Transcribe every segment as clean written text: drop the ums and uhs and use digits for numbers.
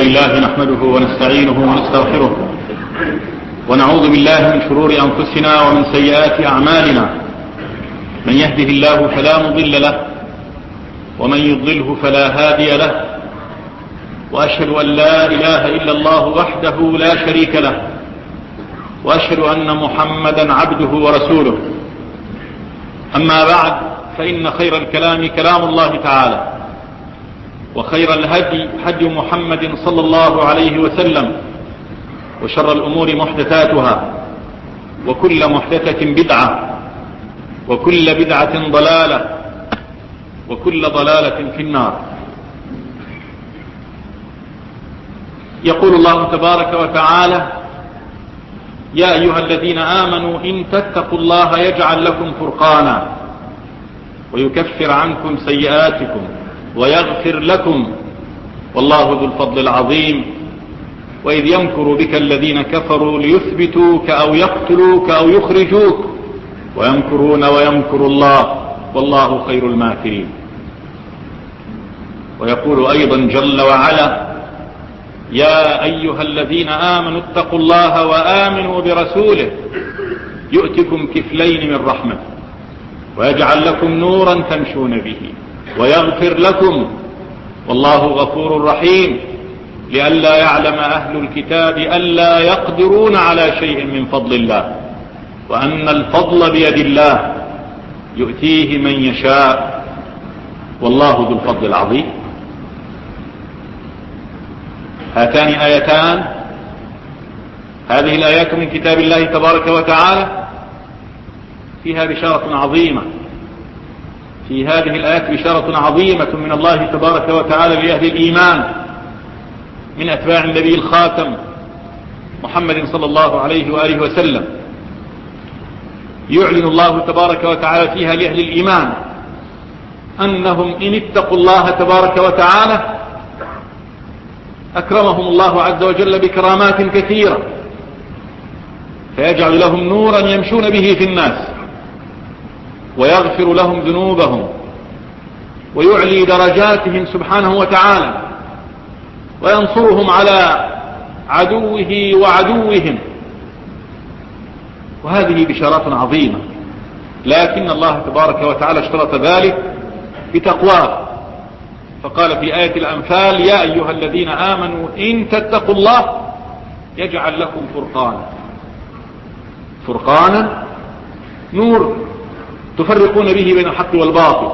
لله نحمده ونستعينه ونستغفره ونعوذ بالله من شرور أنفسنا ومن سيئات أعمالنا. من يهده الله فلا مضل له ومن يضلله فلا هادي له، وأشهد أن لا إله إلا الله وحده لا شريك له، وأشهد أن محمدا عبده ورسوله. أما بعد، فإن خير الكلام كلام الله تعالى، وخير الهدي هدي محمد صلى الله عليه وسلم، وشر الأمور محدثاتها، وكل محدثة بدعة، وكل بدعة ضلالة، وكل ضلالة في النار. يقول الله تبارك وتعالى: يا أيها الذين آمنوا إن تتقوا الله يجعل لكم فرقانا ويكفر عنكم سيئاتكم ويغفر لكم والله ذو الفضل العظيم. وإذ يمكر بك الذين كفروا ليثبتوك أو يقتلوك أو يخرجوك ويمكرون ويمكر الله والله خير الماكرين. ويقول أيضا جل وعلا: يا أيها الذين آمنوا اتقوا الله وآمنوا برسوله يؤتكم كفلين من رحمته ويجعل لكم نورا تمشون به ويغفر لكم والله غفور رحيم. لئلا يعلم أهل الكتاب ألا يقدرون على شيء من فضل الله وأن الفضل بيد الله يؤتيه من يشاء والله ذو الفضل العظيم. هاتان آيتان، هذه الآيات من كتاب الله تبارك وتعالى فيها بشارة عظيمة. في هذه الآيات بشارة عظيمة من الله تبارك وتعالى لأهل الإيمان من أتباع النبي الخاتم محمد صلى الله عليه وآله وسلم. يعلن الله تبارك وتعالى فيها لأهل الإيمان أنهم إن اتقوا الله تبارك وتعالى أكرمهم الله عز وجل بكرامات كثيرة، فيجعل لهم نورا يمشون به في الناس، ويغفر لهم ذنوبهم، ويعلي درجاتهم سبحانه وتعالى، وينصرهم على عدوه وعدوهم. وهذه بشارات عظيمة، لكن الله تبارك وتعالى اشترط ذلك بتقواه، فقال في آية الأنفال: يا أيها الذين آمنوا إن تتقوا الله يجعل لكم فرقانا. فرقانا نور تفرقون به بين الحق والباطل.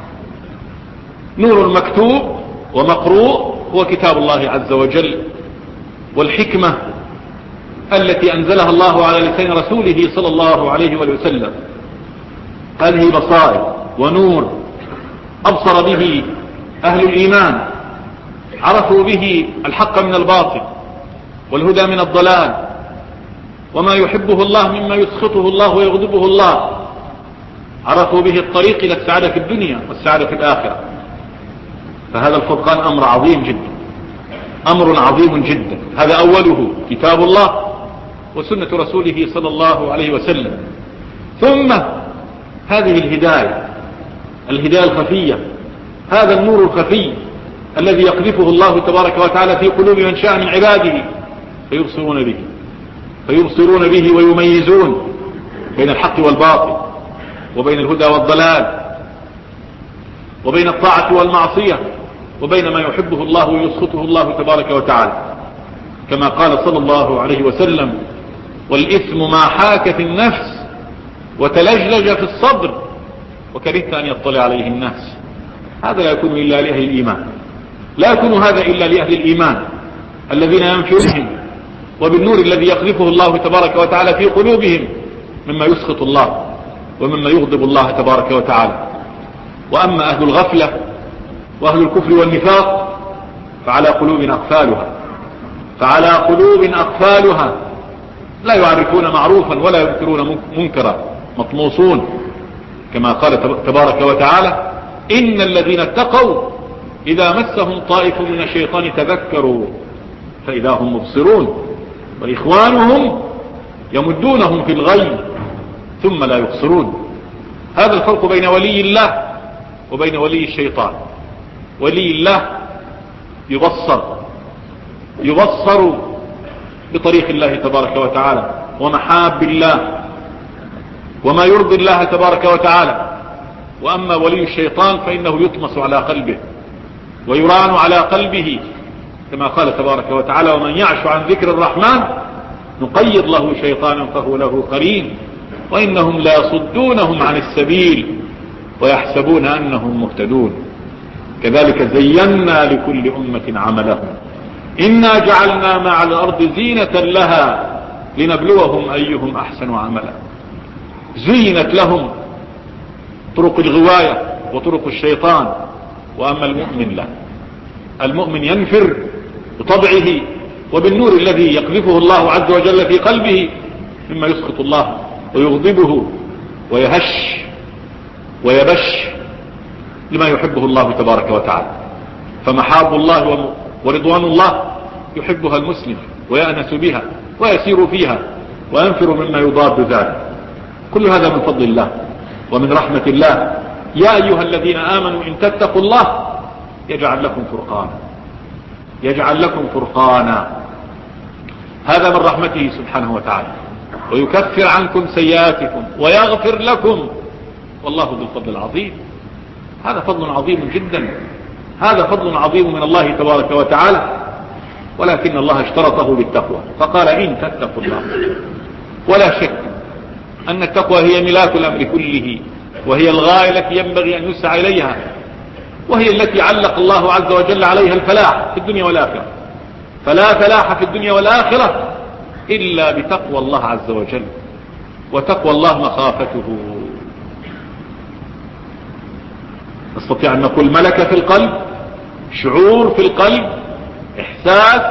نور مكتوب ومقروء هو كتاب الله عز وجل، والحكمة التي أنزلها الله على لسان رسوله صلى الله عليه وسلم. هذه بصائر ونور أبصر به أهل الإيمان، عرفوا به الحق من الباطل والهدى من الضلال، وما يحبه الله مما يسخطه الله ويغضبه الله. عرفوا به الطريق إلى السعادة في الدنيا والسعادة في الآخرة. فهذا الفرقان أمر عظيم جدا، أمر عظيم جدا. هذا أوله كتاب الله وسنة رسوله صلى الله عليه وسلم، ثم هذه الهداية الخفية، هذا النور الخفي الذي يقذفه الله تبارك وتعالى في قلوب من شاء من عباده فيبصرون به ويميزون بين الحق والباطل، وبين الهدى والضلال، وبين الطاعة والمعصية، وبين ما يحبه الله ويسخطه الله تبارك وتعالى. كما قال صلى الله عليه وسلم: والإثم ما حاك في النفس وتلجلج في الصدر وكرهت أن يطلع عليه الناس. هذا لا يكون إلا لأهل الإيمان، لا يكون هذا إلا لأهل الإيمان الذين يمشون بهم وبالنور الذي يقذفه الله تبارك وتعالى في قلوبهم مما يسخط الله ومما يغضب الله تبارك وتعالى. وأما أهل الغفلة وأهل الكفر والنفاق فعلى قلوب أقفالها لا يعرفون معروفا ولا ينكرون منكرا، مطموسون. كما قال تبارك وتعالى: إن الذين اتقوا إذا مسهم طائف من الشيطان تذكروا فإذا هم مبصرون وإخوانهم يمدونهم في الغي ثم لا يبصرون. هذا الفرق بين ولي الله وبين ولي الشيطان. ولي الله يبصر يبصر بطريق الله تبارك وتعالى ومحاب الله وما يرضي الله تبارك وتعالى. وأما ولي الشيطان فإنه يطمس على قلبه ويران على قلبه، كما قال تبارك وتعالى: ومن يعش عن ذكر الرحمن نقيض له شيطانا فهو له قرين وإنهم لا يصدونهم عن السبيل ويحسبون أنهم مهتدون. كذلك زينا لكل أمة عملهم إنا جعلنا مع الأرض زينة لها لنبلوهم أيهم أحسن عملا. زينت لهم طرق الغواية وطرق الشيطان. وأما المؤمن لا، المؤمن ينفر بطبعه وبالنور الذي يقذفه الله عز وجل في قلبه مما يسخط الله ويغضبه ويهش ويبش لما يحبه الله تبارك وتعالى. فمحاب الله ورضوان الله يحبها المسلم ويأنس بها ويسير فيها وينفر مما يضاد ذلك. كل هذا من فضل الله ومن رحمة الله. يا أيها الذين آمنوا إن تتقوا الله يجعل لكم فرقانا، يجعل لكم فرقانا. هذا من رحمته سبحانه وتعالى، ويكفر عنكم سيئاتكم ويغفر لكم والله ذو الفضل العظيم. هذا فضل عظيم جدا، هذا فضل عظيم من الله تبارك وتعالى، ولكن الله اشترطه بالتقوى فقال إن تتقوا الله. ولا شك أن التقوى هي ملاك الأمر كله، وهي الغاية التي ينبغي أن يسعى إليها، وهي التي علق الله عز وجل عليها الفلاح في الدنيا والآخرة. فلا فلاح في الدنيا والآخرة إلا بتقوى الله عز وجل، وتقوى الله مخافته. نستطيع أن نقول ملكة في القلب، شعور في القلب، إحساس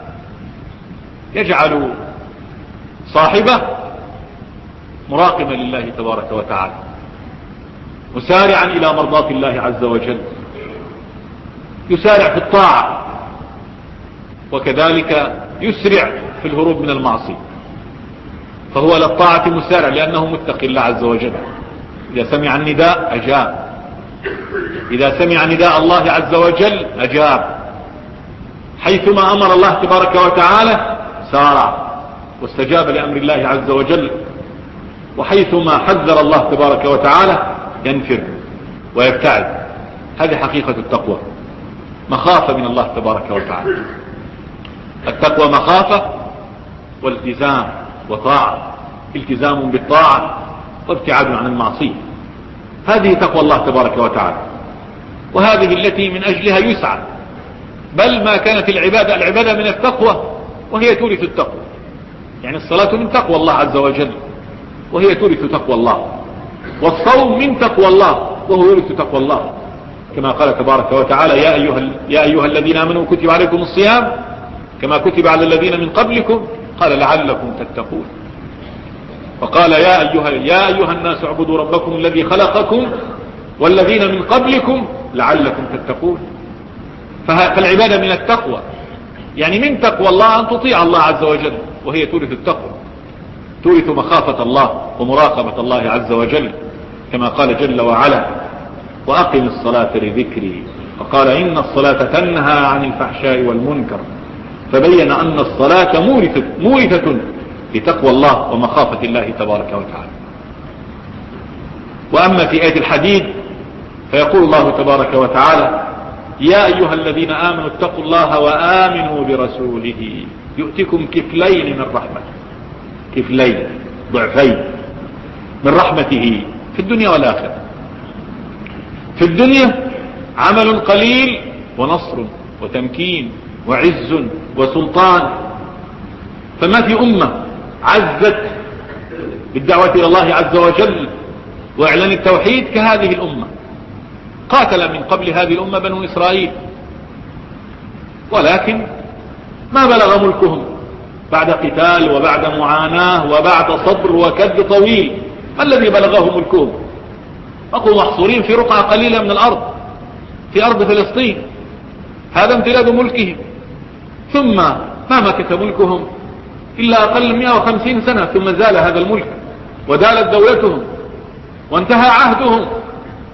يجعل صاحبه مراقبا لله تبارك وتعالى، مسارعا إلى مرضاة الله عز وجل، يسارع في الطاعة، وكذلك يسرع في الهروب من المعصية. فهو للطاعة مسارع لأنه متقي الله عز وجل. إذا سمع النداء أجاب، إذا سمع نداء الله عز وجل أجاب. حيثما أمر الله تبارك وتعالى سارع واستجاب لأمر الله عز وجل، وحيثما حذر الله تبارك وتعالى ينفر ويبتعد. هذه حقيقة التقوى، مخافة من الله تبارك وتعالى. التقوى مخافة والتزام وطاعة، التزام بالطاعة وابتعاد عن المعصية. هذه تقوى الله تبارك وتعالى، وهذه التي من أجلها يسعى. بل ما كانت العبادة من التقوى وهي تورث التقوى. يعني الصلاة من تقوى الله عز وجل وهي تورث تقوى الله، والصوم من تقوى الله وهو يورث تقوى الله، كما قال تبارك وتعالى: يا أيها الذين آمنوا كتب عليكم الصيام كما كتب على الذين من قبلكم قال لعلكم تتقون. وقال يا أيها الناس اعبدوا ربكم الذي خلقكم والذين من قبلكم لعلكم تتقون. فالعبادة من التقوى، يعني من تقوى الله أن تطيع الله عز وجل، وهي تورث التقوى، تورث مخافة الله ومراقبة الله عز وجل، كما قال جل وعلا: وأقم الصلاة لذكري. وقال: إن الصلاة تنهى عن الفحشاء والمنكر. فبين أن الصلاة مورثة لتقوى الله ومخافة الله تبارك وتعالى. وأما في آية الحديد فيقول الله تبارك وتعالى: يا أيها الذين آمنوا اتقوا الله وآمنوا برسوله يؤتكم كفلين من رحمته، كفلين ضعفين من رحمته في الدنيا والآخرة. في الدنيا عمل قليل ونصر وتمكين وعز وسلطان. فما في أمة عزت بالدعوة إلى الله عز وجل وإعلان التوحيد كهذه الأمة. قاتل من قبل هذه الأمة بنو إسرائيل، ولكن ما بلغ ملكهم بعد قتال وبعد معاناة وبعد صبر وكد طويل. ما الذي بلغهم ملكهم؟ بقوا محصورين في رقعة قليلة من الأرض، في أرض فلسطين. هذا امتداد ملكهم، ثم ما مكث ملكهم إلا أقل من 150 سنة، ثم زال هذا الملك ودالت دولتهم وانتهى عهدهم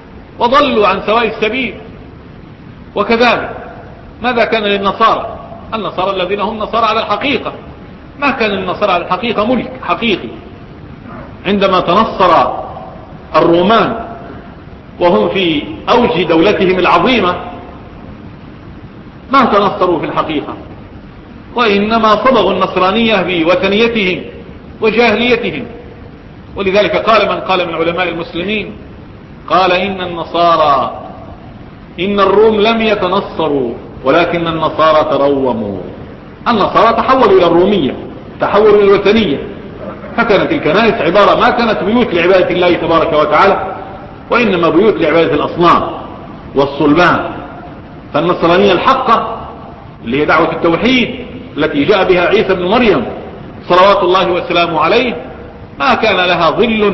وضلوا عن سواء السبيل. وكذلك ماذا كان للنصارى النصارى الذين هم نصارى على الحقيقة. ما كان النصارى على الحقيقة ملك حقيقي. عندما تنصر الرومان وهم في أوج دولتهم العظيمة ما تنصروا في الحقيقة، وإنما صبغوا النصرانية بوثنيتهم وجاهليتهم. ولذلك قال من قال من علماء المسلمين، قال إن الروم لم يتنصروا ولكن النصارى تروموا. النصارى تحولوا إلى الرومية، تحولوا إلى الوثنية، فكانت الكنائس عبارة ما كانت بيوت لعبادة الله تبارك وتعالى، وإنما بيوت لعبادة الأصنام والصلبان. فالنصرانية الحقة اللي هي دعوة التوحيد التي جاء بها عيسى بن مريم صلوات الله وسلامه عليه ما كان لها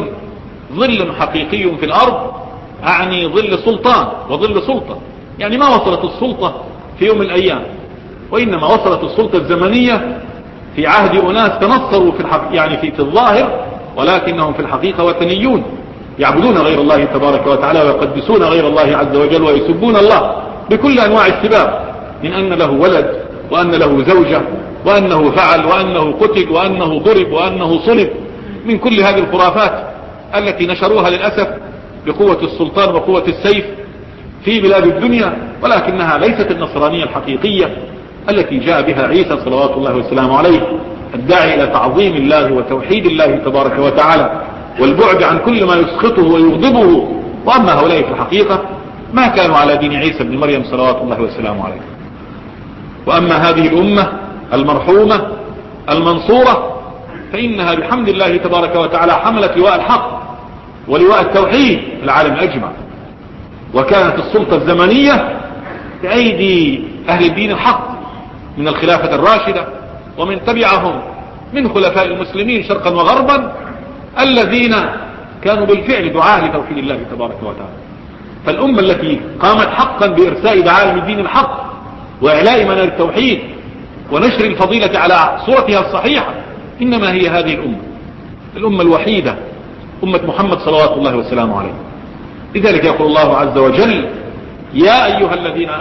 ظل حقيقي في الأرض، أعني ظل سلطان وظل سلطة، يعني ما وصلت السلطة في يوم من الأيام، وإنما وصلت السلطة الزمنية في عهد أناس تنصروا يعني في الظاهر، ولكنهم في الحقيقة وثنيون يعبدون غير الله تبارك وتعالى ويقدسون غير الله عز وجل ويسبون الله بكل أنواع السباب، من أن له ولد وأن له زوجة وأنه فعل وأنه قتل وأنه ضرب وأنه صلب، من كل هذه الخرافات التي نشروها للأسف بقوة السلطان وقوة السيف في بلاد الدنيا، ولكنها ليست النصرانية الحقيقية التي جاء بها عيسى صلوات الله والسلام عليه الداعي إلى تعظيم الله وتوحيد الله تبارك وتعالى والبعد عن كل ما يسخطه ويغضبه. وأما هؤلاء في الحقيقة ما كانوا على دين عيسى بن مريم صلوات الله والسلام عليه. وأما هذه الأمة المرحومة المنصورة فإنها بحمد الله تبارك وتعالى حملت لواء الحق ولواء التوحيد في العالم أجمع، وكانت السلطة الزمنية بأيدي أهل الدين الحق من الخلافة الراشدة ومن تبعهم من خلفاء المسلمين شرقا وغربا الذين كانوا بالفعل دعاة لتوحيد الله تبارك وتعالى. فالأمة التي قامت حقا بإرساء دعاء الدين الحق وإعلاء منار التوحيد ونشر الفضيلة على صورتها الصحيحة إنما هي هذه الأمة الوحيدة، أمة محمد صلوات الله وسلامه عليه. لذلك يقول الله عز وجل: يا أيها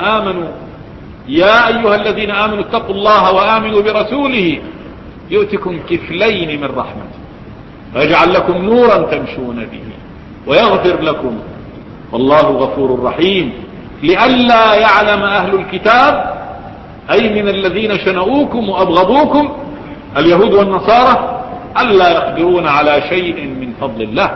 الذين آمنوا اتقوا الله وآمنوا برسوله يؤتكم كفلين من رحمته ويجعل لكم نورا تمشون به ويغفر لكم والله غفور رحيم. لئلا يعلم أهل الكتاب أي من الذين شنؤوكم وأبغضوكم اليهود والنصارى ألا يقدرون على شيء من فضل الله،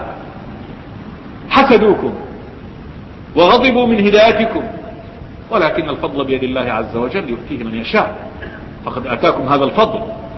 حسدوكم وغضبوا من هدايتكم، ولكن الفضل بيد الله عز وجل يؤتيه من يشاء، فقد أتاكم هذا الفضل.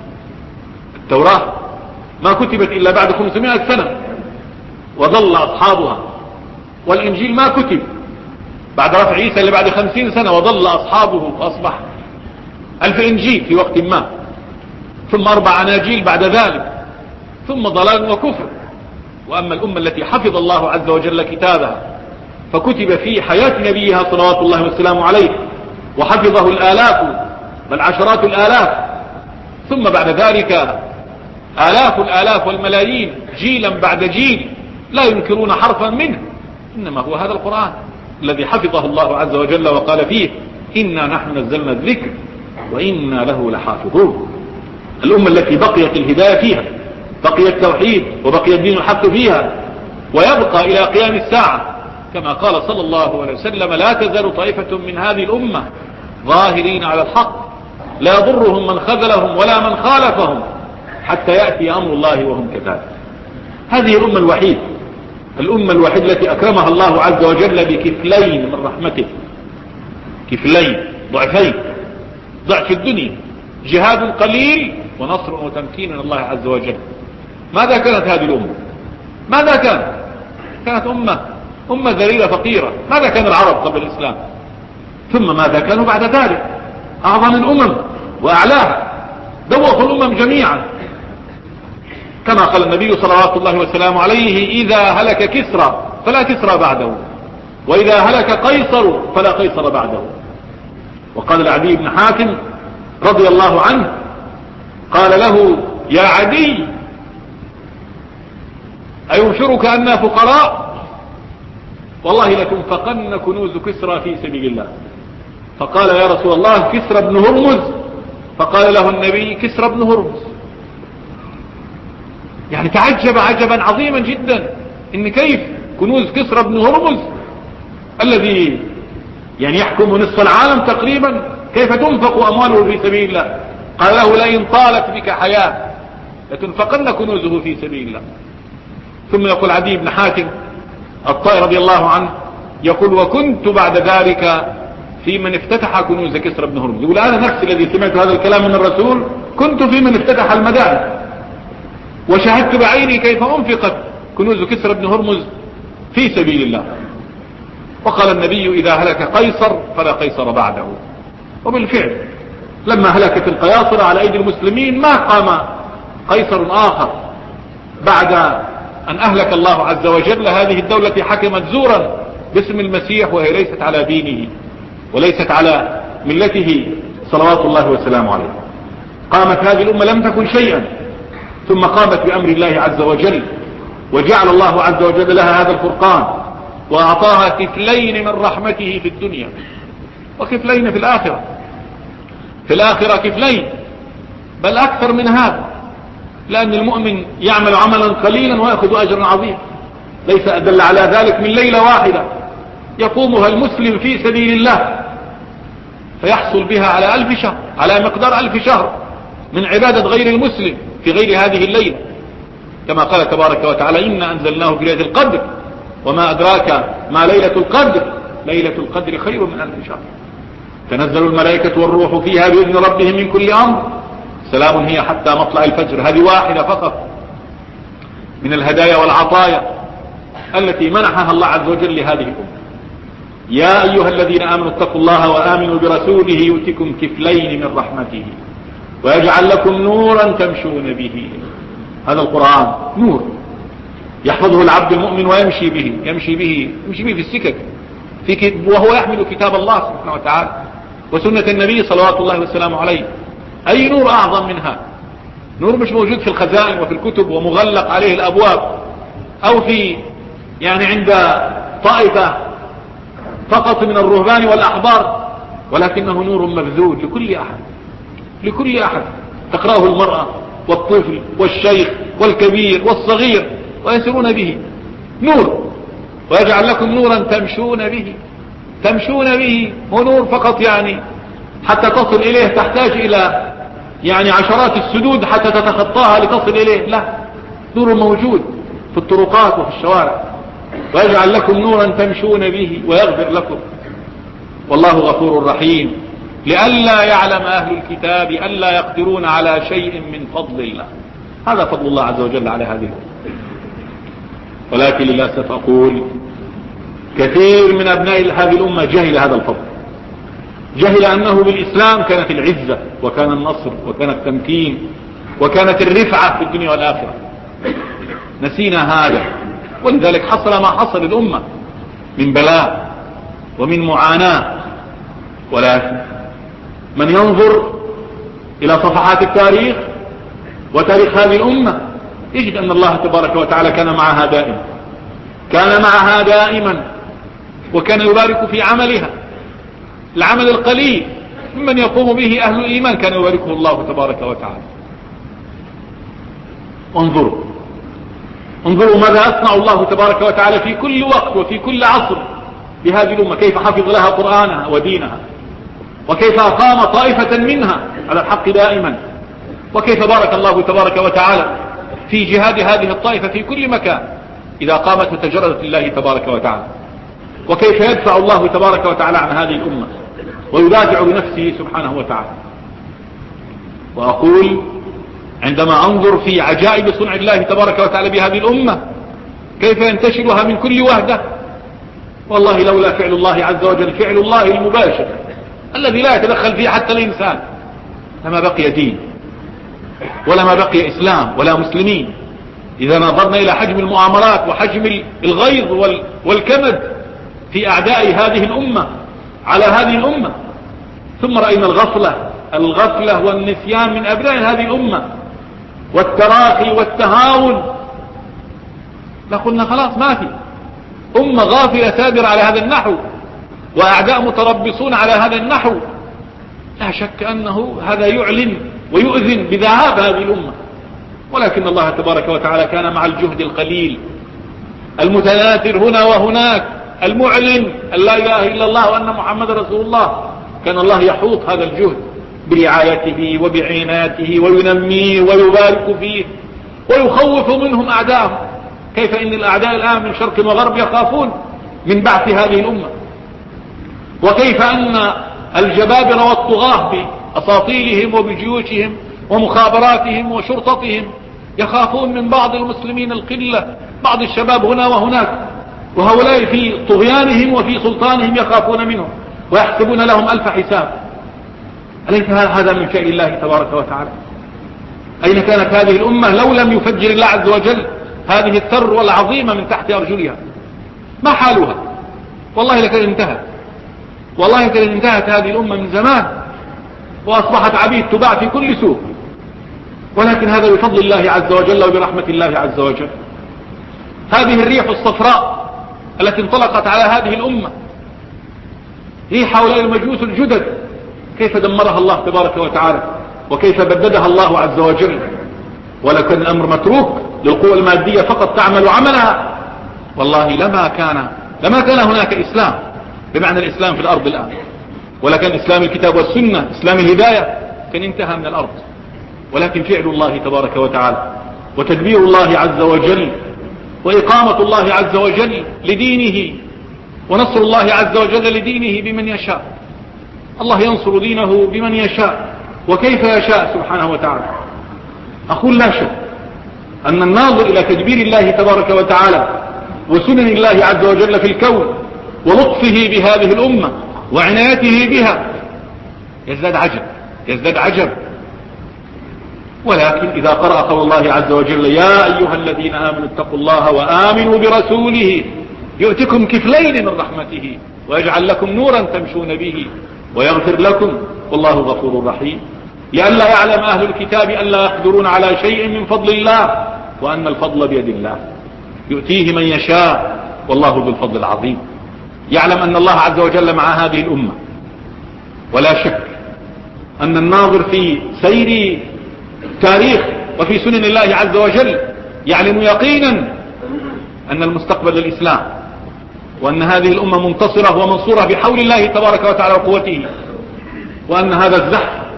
التوراة ما كتبت إلا بعد 500 سنة وظل أصحابها، والإنجيل ما كتب بعد رفع عيسى إلا بعد 50 سنة وظل أصحابه فأصبح 1000 إنجيل في وقت ما، ثم 4 أناجيل بعد ذلك، ثم ضلال وكفر. وأما الأمة التي حفظ الله عز وجل كتابها فكتب في حياة نبيها صلوات الله والسلام عليه وحفظه الآلاف بل عشرات الآلاف، ثم بعد ذلك آلاف الآلاف والملايين جيلا بعد جيل لا ينكرون حرفا منه، إنما هو هذا القرآن الذي حفظه الله عز وجل وقال فيه: إنا نحن نزلنا الذكر وإنا له لحافظون. الأمة التي بقيت الهداية فيها، بقي التوحيد وبقي الدين الحق فيها، ويبقى إلى قيام الساعة كما قال صلى الله عليه وسلم: لا تزال طائفة من هذه الأمة ظاهرين على الحق لا يضرهم من خذلهم ولا من خالفهم حتى يأتي أمر الله وهم كذلك. هذه الأمة الوحيدة، الأمة الوحيدة التي أكرمها الله عز وجل بكفلين من رحمته، كفلين ضعفين، ضعف الدنيا، جهاد قليل ونصر وتمكين من الله عز وجل. ماذا كانت هذه الأمة؟ ماذا كانت أمة ذليلة فقيرة. ماذا كان العرب قبل الإسلام؟ ثم ماذا كانوا بعد ذلك؟ أعظم الأمم وأعلاها، دوخوا الأمم جميعا، كما قال النبي صلوات الله وسلامه عليه: إذا هلك كسرى فلا كسرى بعده، وإذا هلك قيصر فلا قيصر بعده. وقال لعدي بن حاتم رضي الله عنه، قال له: يا عدي أينشرك أننا فقراء؟ والله لتنفقن كنوز كسرى في سبيل الله. فقال: يا رسول الله، كسرى بن هرمز فقال له النبي كسرى بن هرمز. يعني تعجب عجبا عظيما جدا ان كيف كنوز كسرى بن هرمز الذي يعني يحكم نصف العالم تقريبا كيف تنفق امواله في سبيل الله؟ قال له لئن طالت بك حياة لتنفقن كنوزه في سبيل الله. ثم يقول عدي بن حاتم الطائي رضي الله عنه يقول وكنت بعد ذلك في من افتتح كنوز كسرى بن هرمز. يقول انا نفسي الذي سمعت هذا الكلام من الرسول كنت في من افتتح المدائن وشاهدت بعيني كيف انفقت كنوز كسرى بن هرمز في سبيل الله. وقال النبي اذا هلك قيصر فلا قيصر بعده. وبالفعل لما هلكت القياصرة على ايدي المسلمين ما قام قيصر اخر بعد ان اهلك الله عز وجل هذه الدولة التي حكمت زورا باسم المسيح وهي ليست على دينه وليست على ملته صلوات الله وسلامه عليه. قامت هذه الامة لم تكن شيئا ثم قامت بامر الله عز وجل وجعل الله عز وجل لها هذا الفرقان واعطاها كفلين من رحمته في الدنيا وكفلين في الاخرة. في الاخرة كفلين بل اكثر من هذا لان المؤمن يعمل عملا قليلا ويأخذ اجرا عظيما ليس ادل على ذلك من ليلة واحدة يقومها المسلم في سبيل الله فيحصل بها على 1000 شهر على مقدار 1000 شهر من عبادة غير المسلم في غير هذه الليلة كما قال تبارك وتعالى إنا أنزلناه في ليلة القدر وما أدراك ما ليلة القدر ليلة القدر خير من 1000 شهر تنزل الملائكة والروح فيها بإذن ربهم من كل أمر سلام هي حتى مطلع الفجر. هذه واحدة فقط من الهدايا والعطايا التي منحها الله عز وجل لهذه الأمة. يا أيها الذين آمنوا اتقوا الله وآمنوا برسوله يؤتكم كفلين من رحمته ويجعل لكم نورا تمشون به. هذا القرآن نور يحفظه العبد المؤمن ويمشي به في السكك وهو يحمل كتاب الله سبحانه وتعالى وسنة النبي صلوات الله وسلامه عليه. أي نور أعظم منها؟ نور مش موجود في الخزائن وفي الكتب ومغلق عليه الأبواب أو في يعني عند طائفة فقط من الرهبان والأحبار ولكنه نور مبذول لكل أحد تقرأه المرأة والطفل والشيخ والكبير والصغير ويسيرون به نور. ويجعل لكم نورا تمشون به هو نور فقط يعني حتى تصل إليه تحتاج إلى يعني عشرات السدود حتى تتخطاها لتصل إليه. لا نور موجود في الطرقات وفي الشوارع. ويجعل لكم نورا تمشون به ويغفر لكم والله غفور رحيم لئلا يعلم أهل الكتاب ألا يقدرون على شيء من فضل الله. هذا فضل الله عز وجل على هذه الأمة. ولكن للأسف أقول كثير من أبناء هذه الأمة جهل هذا الفضل جهل أنه بالإسلام كانت العزة وكان النصر وكان التمكين وكانت الرفعة في الدنيا والآخرة. نسينا هذا ولذلك حصل ما حصل الأمة من بلاء ومن معاناة. ولكن من ينظر إلى صفحات التاريخ وتاريخ هذه الأمة يجد أن الله تبارك وتعالى كان معها دائما وكان يبارك في عملها. العمل القليل ممن يقوم به أهل الإيمان كان يباركه الله تبارك وتعالى. انظروا ماذا يصنع الله تبارك وتعالى في كل وقت وفي كل عصر بهذه الأمة كيف حفظ لها قرآنها ودينها وكيف أقام طائفة منها على الحق دائما وكيف بارك الله تبارك وتعالى في جهاد هذه الطائفة في كل مكان إذا قامت وتجردت لله تبارك وتعالى وكيف يدفع الله تبارك وتعالى عن هذه الأمة ويدافع بنفسه سبحانه وتعالى. وأقول عندما أنظر في عجائب صنع الله تبارك وتعالى بهذه الأمة كيف ينتشرها من كل وهدة والله لولا فعل الله عز وجل فعل الله المباشر الذي لا يتدخل فيه حتى الإنسان لما بقي دين ولا ما بقي إسلام ولا مسلمين. إذا نظرنا إلى حجم المؤامرات وحجم الغيظ والكمد في أعداء هذه الأمة على هذه الأمة ثم رأينا الغفلة والنسيان من أبناء هذه الأمة والتراخي والتهاون لقلنا خلاص ما في أمة غافلة سادرة على هذا النحو وأعداء متربصون على هذا النحو لا شك أنه هذا يعلن ويؤذن بذهاب هذه الأمة، ولكن الله تبارك وتعالى كان مع الجهد القليل المتناثر هنا وهناك المعلن أن لا إله إلا الله وأن محمد رسول الله، كان الله يحوط هذا الجهد برعايته وبعنايته وينميه ويبارك فيه ويخوف منهم أعداءهم. كيف إن الأعداء الآن من شرق وغرب يخافون من بعث هذه الأمة، وكيف أن الجبابرة والطغاة بأساطيلهم وبجيوشهم ومخابراتهم وشرطتهم يخافون من بعض المسلمين القلة، بعض الشباب هنا وهناك، وهؤلاء في طغيانهم وفي سلطانهم يخافون منهم ويحسبون لهم ألف حساب. أليس هذا من شأن الله تبارك وتعالى؟ أين كانت هذه الأمة لو لم يفجر الله عز وجل هذه الثروة العظيمة من تحت أرجلها؟ ما حالها؟ والله لكن انتهت، والله لكن انتهت هذه الأمة من زمان وأصبحت عبيد تباع في كل سوق، ولكن هذا بفضل الله عز وجل وبرحمة الله عز وجل. هذه الريح الصفراء التي انطلقت على هذه الأمة، ريح هؤلاء المجوس الجدد، كيف دمرها الله تبارك وتعالى وكيف بددها الله عز وجل. ولكن الأمر متروك للقوى المادية فقط تعمل عملها، والله لما كان هناك إسلام بمعنى الإسلام في الأرض الآن، ولكن إسلام الكتاب والسنة، إسلام الهداية، كان انتهى من الأرض. ولكن فعل الله تبارك وتعالى وتدبير الله عز وجل وإقامة الله عز وجل لدينه ونصر الله عز وجل لدينه بمن يشاء. الله ينصر دينه بمن يشاء وكيف يشاء سبحانه وتعالى. أقول لا شك أن الناظر إلى تدبير الله تبارك وتعالى وسنن الله عز وجل في الكون ولطفه بهذه الأمة وعنايته بها يزداد عجب. ولكن إذا قرأ قول الله عز وجل يا أيها الذين آمنوا اتقوا الله وآمنوا برسوله يؤتكم كفلين من رحمته ويجعل لكم نورا تمشون به ويغفر لكم والله غفور رحيم، لئلا يعلم أهل الكتاب ألا يقدرون على شيء من فضل الله وأن الفضل بيد الله يؤتيه من يشاء والله ذو الفضل العظيم. يعلم أن الله عز وجل مع هذه الأمة، ولا شك أن الناظر في سير تاريخ وفي سنن الله عز وجل يعلم يقينا أن المستقبل للإسلام، وأن هذه الأمة منتصرة ومنصورة بحول الله تبارك وتعالى وقوته، وأن هذا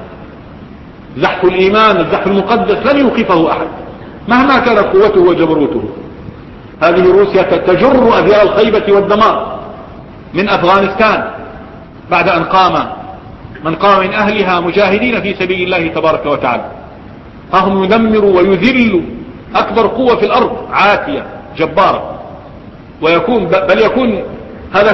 زحف الإيمان الزحف المقدس لن يوقفه أحد مهما كانت قوته وجبروته. هذه روسيا تجر أذيال الخيبة والدمار من أفغانستان بعد أن قام من قام من أهلها مجاهدين في سبيل الله تبارك وتعالى، فهم يدمر ويذل أكبر قوة في الأرض عاتية جبارة، بل يكون هذا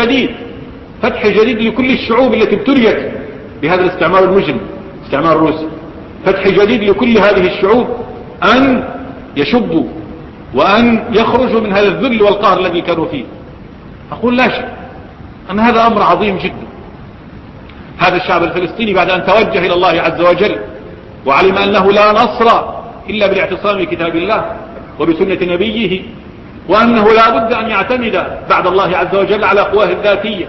فتح جديد لكل الشعوب التي ابتليت بهذا الاستعمار المجرم، استعمار الروسي، فتح جديد لكل هذه الشعوب أن يشبوا وأن يخرجوا من هذا الذل والقهر الذي كانوا فيه. أقول لا شك أن هذا أمر عظيم جدا. هذا الشعب الفلسطيني بعد أن توجه إلى الله عز وجل وعلم أنه لا نصر إلا بالاعتصام بكتاب الله وبسنة نبيه، وأنه لا بد أن يعتمد بعد الله عز وجل على قواه الذاتية،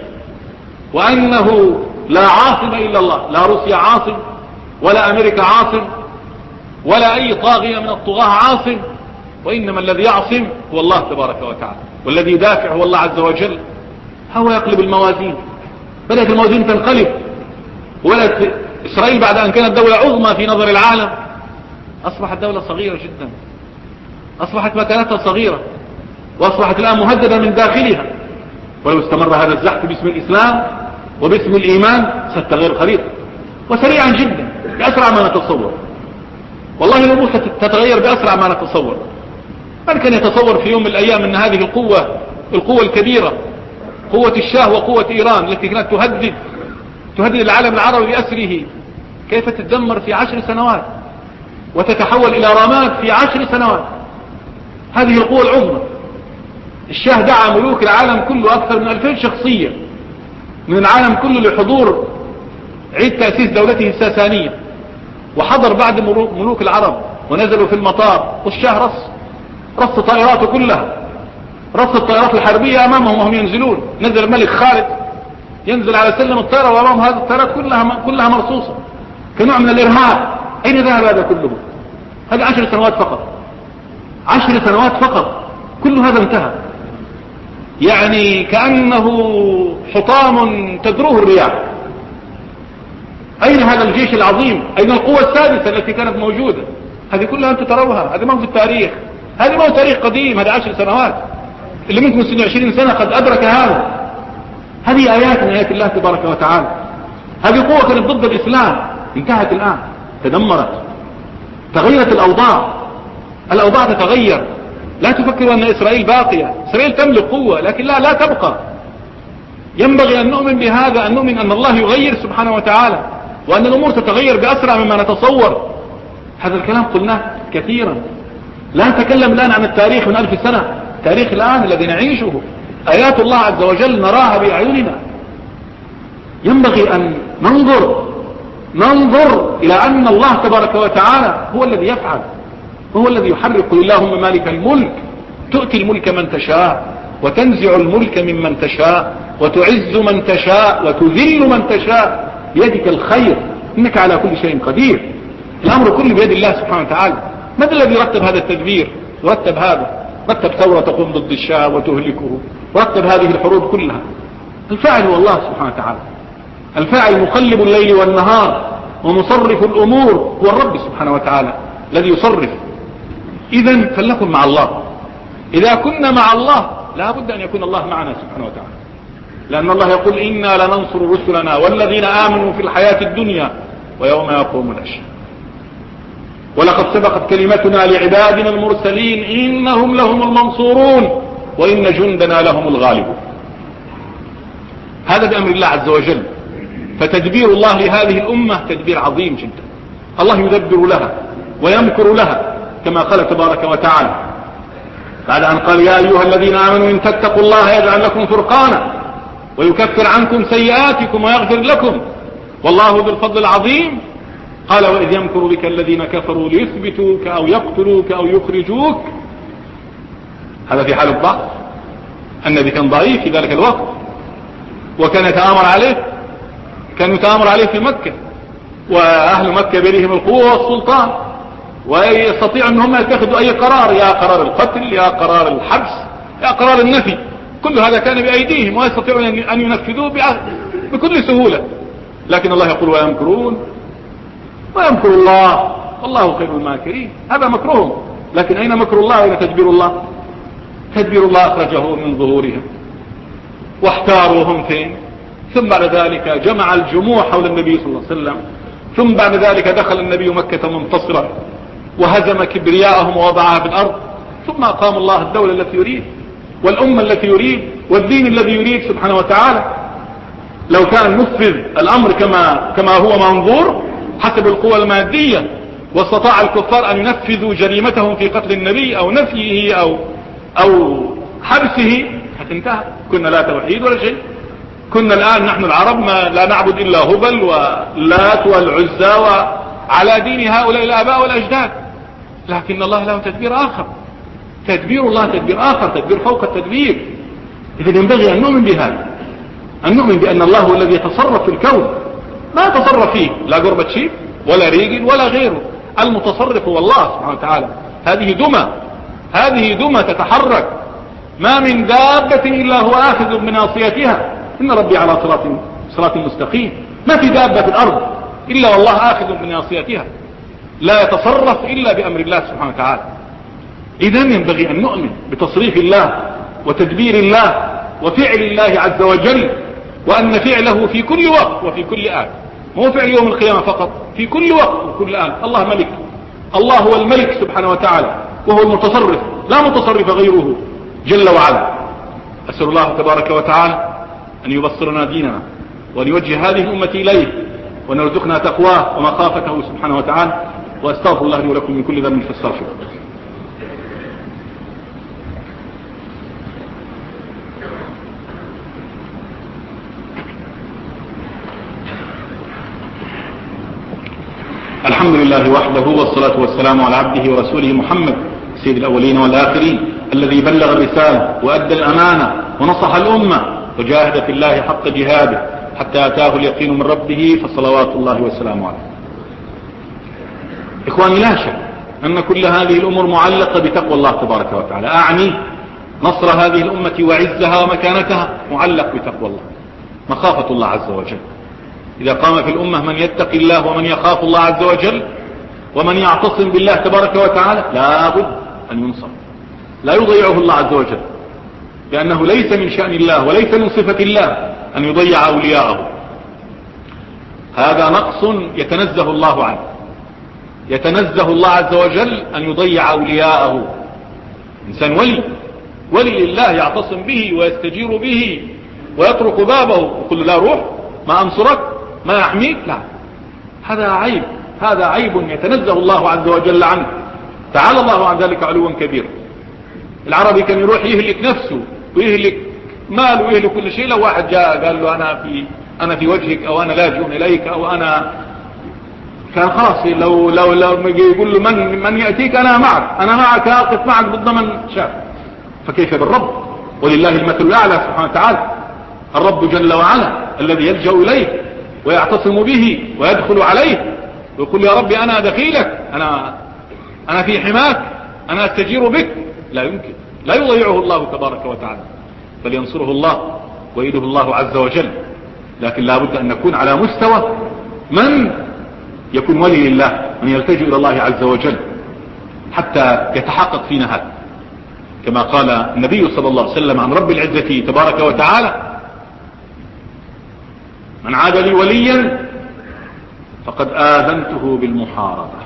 وأنه لا عاصم إلا الله، لا روسيا عاصم ولا أمريكا عاصم ولا أي طاغية من الطغاة عاصم، وإنما الذي يعصم هو الله تبارك وتعالى، والذي يدافع هو الله عز وجل. هو يقلب الموازين، بدأت الموازين تنقلب، ولد إسرائيل بعد أن كانت دولة عظمى في نظر العالم أصبحت دولة صغيرة جدا، أصبحت مكانتها صغيرة، وأصبحت الآن مهددة من داخلها. ولو استمر هذا الزحف باسم الإسلام وباسم الإيمان ستغير الخريطة وسريعا جدا بأسرع ما نتصور. والله الأمور تتغير بأسرع ما نتصور. من كان يتصور في يوم من الأيام أن هذه القوة الكبيرة، قوة الشاه وقوة إيران التي كانت تهدد العالم العربي بأسره، كيف تتدمر في 10 سنوات وتتحول إلى رماد في 10 سنوات؟ هذه القوة العظمى. الشاه دعا ملوك العالم كله أكثر من 2000 شخصية من العالم كله لحضور عيد تأسيس دولته الساسانية، وحضر بعد ملوك العرب ونزلوا في المطار، والشاه رص طائراته كلها، رص الطائرات الحربية أمامهم وهم ينزلون. نزل الملك خالد ينزل على سلم الطائرة وراهم هذه الطائرات كلها مرصوصة كنوع من الإرهاب. أين ذهب هذا كله؟ هذه 10 سنوات فقط، 10 سنوات فقط، كل هذا انتهى. يعني كأنه حطام تدروه الرياح. أين هذا الجيش العظيم؟ أين القوة السادسة التي كانت موجودة؟ هذه كلها أنتم تروها، هذه ما هو في التاريخ، هذه ما هو تاريخ قديم، هذه 10 سنوات. اللي منكم 20 سنة قد أدرك هذا. هذه آيات من آيات الله تبارك وتعالى. هذه قوة كانت ضد الإسلام، انتهت الآن، تدمرت، تغيرت الأوضاع تتغير. لا تفكروا أن إسرائيل باقية، إسرائيل تملك قوة لكن لا تبقى. ينبغي أن نؤمن بهذا، أن نؤمن أن الله يغير سبحانه وتعالى، وأن الأمور تتغير بأسرع مما نتصور. هذا الكلام قلناه كثيرا. لا نتكلم الآن عن التاريخ من 1000 سنة، تاريخ الآن الذي نعيشه، آيات الله عز وجل نراها بأعيننا. ينبغي أن ننظر إلى أن الله تبارك وتعالى هو الذي يفعل، هو الذي يحرك. اللهم مالك الملك تؤتي الملك من تشاء وتنزع الملك ممن تشاء وتعز من تشاء وتذل من تشاء، بيدك الخير إنك على كل شيء قدير. الأمر كله بيد الله سبحانه وتعالى. من الذي رتب هذا التدبير؟ رتب هذا، رتب ثورة تقوم ضد الشعب وتهلكه، ورتب هذه الحروب كلها. الفاعل هو الله سبحانه وتعالى. الفاعل مقلب الليل والنهار ومصرف الأمور هو الرب سبحانه وتعالى الذي يصرف. إذن فلنكن مع الله. إذا كنا مع الله لا بد أن يكون الله معنا سبحانه وتعالى، لأن الله يقول إنا لننصر رسلنا والذين آمنوا في الحياة الدنيا ويوم يقوم الأشهاد. ولقد سبقت كلمتنا لعبادنا المرسلين إنهم لهم المنصورون وإن جندنا لهم الغالبون. هذا بأمر الله عز وجل. فتدبير الله لهذه الأمة تدبير عظيم جدا. الله يدبر لها ويمكر لها كما قال تبارك وتعالى بعد أن قال يا أيها الذين آمنوا إن تتقوا الله يجعل لكم فرقانا ويكفر عنكم سيئاتكم ويغفر لكم والله ذو الفضل العظيم. قال وإذ يمكر بك الذين كفروا ليثبتوك أو يقتلوك أو يخرجوك. هذا في حال الضعف. النبي كان ضعيف في ذلك الوقت وكان يتآمر عليه في مكة، وأهل مكة بيدهم القوة والسلطان ويستطيع أنهم يتخذوا أي قرار، يا قرار القتل يا قرار الحبس يا قرار النفي، كل هذا كان بأيديهم ويستطيعون أن ينفذوه بكل سهولة. لكن الله يقول ويمكرون ويمكر الله والله خير الماكرين. هذا مكرهم، لكن أين مكر الله وأين تدبير الله؟ تدبير الله أخرجه من ظهورهم واحتاروهم فين، ثم بعد ذلك جمع الجموع حول النبي صلى الله عليه وسلم، ثم بعد ذلك دخل النبي مكة منتصرا وهزم كبرياءهم ووضعها في الأرض، ثم أقام الله الدولة التي يريد والأمة التي يريد والدين الذي يريد سبحانه وتعالى. لو كان نفذ الأمر كما هو منظور حسب القوى المادية واستطاع الكفار أن ينفذوا جريمتهم في قتل النبي أو نفيه أو حبسه هتنتهى. كنا لا توحيد ولا شيء. كنا الآن نحن العرب لا نعبد إلا هبل واللات والعزى وعلى دين هؤلاء الآباء والأجداد. لكن الله له تدبير آخر. تدبير الله تدبير آخر، تدبير فوق التدبير. إذا ينبغي أن نؤمن بهذا، أن نؤمن بأن الله هو الذي يتصرف في الكون، ما يتصرف فيه لا قربتشيب ولا ريجل ولا غيره. المتصرف هو الله سبحانه وتعالى. هذه دمى تتحرك، ما من دابة إلا هو آخذ بناصيتها. إن ربي على صراط مستقيم. ما في دابة في الأرض إلا والله آخذ بناصيتها، لا يتصرف إلا بأمر الله سبحانه وتعالى. إذن ينبغي أن نؤمن بتصريف الله وتدبير الله وفعل الله عز وجل، وأن فعله في كل وقت وفي كل آن، مو فعل يوم القيامة فقط، في كل وقت وكل آن. الله ملك، الله هو الملك سبحانه وتعالى وهو المتصرف، لا متصرف غيره جل وعلا. أسأل الله تبارك وتعالى أن يبصرنا ديننا وأن يوجه هذه الأمة إليه وأن يرزقنا تقواه ومخافته سبحانه وتعالى. وأستغفر الله لي ولكم من كل ذنب فاستغفروه. الحمد لله وحده والصلاة والسلام على عبده ورسوله محمد سيد الأولين والآخرين الذي بلغ الرسالة وأدى الأمانة ونصح الأمة وجاهد في الله حق جهاده حتى أتاه اليقين من ربه فصلوات الله وسلامه عليه. إخواني، لا شك أن كل هذه الأمور معلقة بتقوى الله تبارك وتعالى. أعني نصر هذه الأمة وعزها ومكانتها معلق بتقوى الله، مخافة الله عز وجل. إذا قام في الأمة من يتقي الله ومن يخاف الله عز وجل ومن يعتصم بالله تبارك وتعالى لا بد أن ينصر، لا يضيعه الله عز وجل، لأنه ليس من شأن الله وليس من صفة الله أن يضيع أولياءه. هذا نقص يتنزه الله عنه، يتنزه الله عز وجل أن يضيع أولياءه. إنسان ولي لله يعتصم به ويستجير به ويطرق بابه ويقول لا روح ما أنصرك ما يحميك، لا، هذا عيب، هذا عيب يتنزه الله عز وجل عنه، تعالى الله عن ذلك علوا كبيرا. العربي كان يروح يهلك نفسه ويهلك ماله ويهلك كل شيء لو واحد جاء قال له أنا في وجهك أو أنا لاجئ إليك أو أنا، كان خلاص لو يقول له من يأتيك أنا معك أقف معك ضد من شاء. فكيف بالرب؟ ولله المثل الأعلى سبحانه وتعالى، الرب جل وعلا الذي يلجأ إليه ويعتصم به ويدخل عليه ويقول يا ربي أنا دخيلك، أنا في حماك، أنا أستجير بك. لا يمكن، لا يضيعه الله تبارك وتعالى، بل ينصره الله ويده الله عز وجل. لكن لا بد أن نكون على مستوى من يكون ولي لله، من يلتجئ إلى الله عز وجل حتى يتحقق فينا هذا، كما قال النبي صلى الله عليه وسلم عن رب العزة تبارك وتعالى: من عاد لي وليا فقد آذنته بالمحاربة.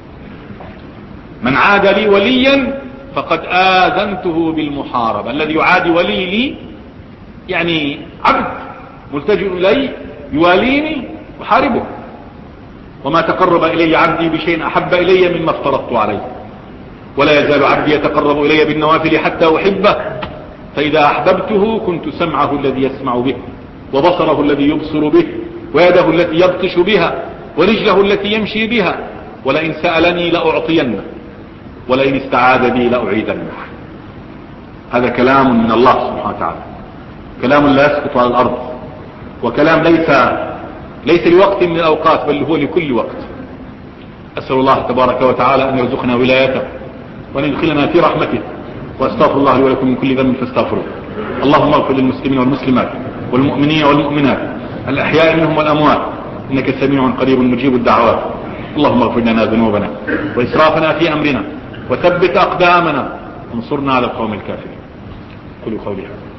من عاد لي وليا فقد آذنته بالمحاربة. الذي يعادي ولي لي يعني عبد ملتجئ إلي يواليني وحاربه. وما تقرب إلي عبدي بشيء أحب إلي مما افترضت عليه، ولا يزال عبدي يتقرب إلي بالنوافل حتى أحبه، فإذا أحببته كنت سمعه الذي يسمع به وبصره الذي يبصر به ويده التي يبطش بها ورجله التي يمشي بها، ولئن سألني لأعطينه ولئن استعاذ بي لأعيذنه. هذا كلام من الله سبحانه وتعالى، كلام لا يسقط على الأرض، وكلام ليس لوقت من الأوقات بل هو لكل وقت. أسأل الله تبارك وتعالى أن يرزقنا ولايته وأن يدخلنا في رحمته، وأستغفر الله لي ولكم من كل ذنب فاستغفروه. اللهم اغفر للمسلمين والمسلمات والمؤمنين والمؤمنات الأحياء منهم والأموات، إنك سميع قريب مجيب الدعوات. اللهم اغفر لنا ذنوبنا وإسرافنا في أمرنا وثبت أقدامنا وانصرنا على القوم الكافرين. قولوا قولي هذا.